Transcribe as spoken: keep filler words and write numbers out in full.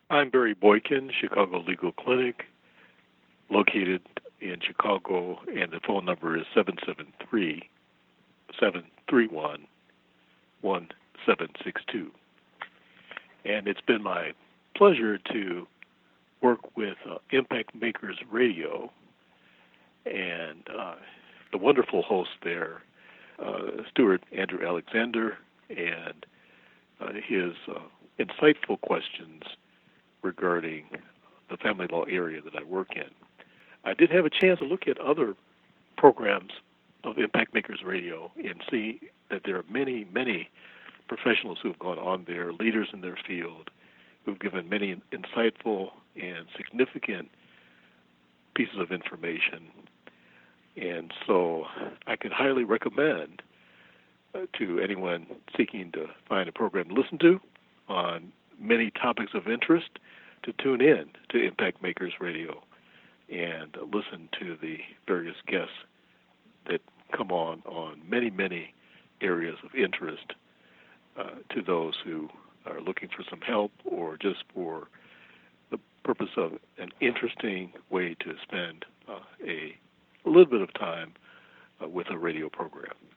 I'm Barry Boykin, Chicago Legal Clinic, located in Chicago, and the phone number is seven seven three, seven three one, one seven six two. And it's been my pleasure to work with uh, Impact Makers Radio and uh, the wonderful host there, uh, Stuart Andrew Alexander, and uh, his uh, insightful questions regarding the family law area that I work in. I did have a chance to look at other programs of Impact Makers Radio and see that there are many, many professionals who have gone on there, leaders in their field, who've given many insightful and significant pieces of information. And so I could highly recommend uh, to anyone seeking to find a program to listen to on many topics of interest to tune in to Impact Makers Radio and listen to the various guests that come on on many, many areas of interest uh, to those who are looking for some help or just for the purpose of an interesting way to spend uh, a, a little bit of time uh, with a radio program.